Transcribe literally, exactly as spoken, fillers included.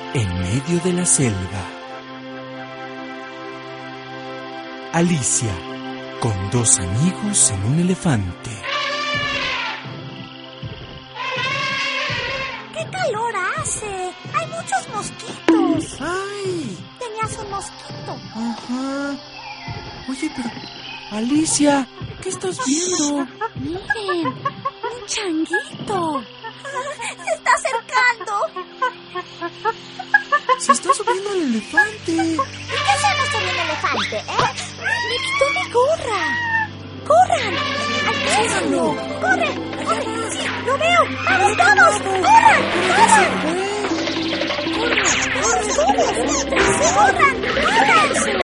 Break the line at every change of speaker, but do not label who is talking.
en medio de la selva. Alicia, con dos amigos en un elefante.
¡Qué calor hace! ¡Hay muchos mosquitos!
¡Ay!
Tenías un mosquito.
Ajá. Oye, pero... Alicia, ¿qué estás viendo?
Miren, un changuito. Se está acercando.
Se está subiendo al elefante.
¿Y qué hacemos con un elefante, eh? Me quitó mi gorra. ¡Corran! ¡Alcánzalo! ¡Corre! ¡Corre! ¡Sí, lo veo! ¡Vamos, vamos! ¡Corran! ¡Corran! ¡Corran! ¡Corran! ¡Corran! ¡Corran!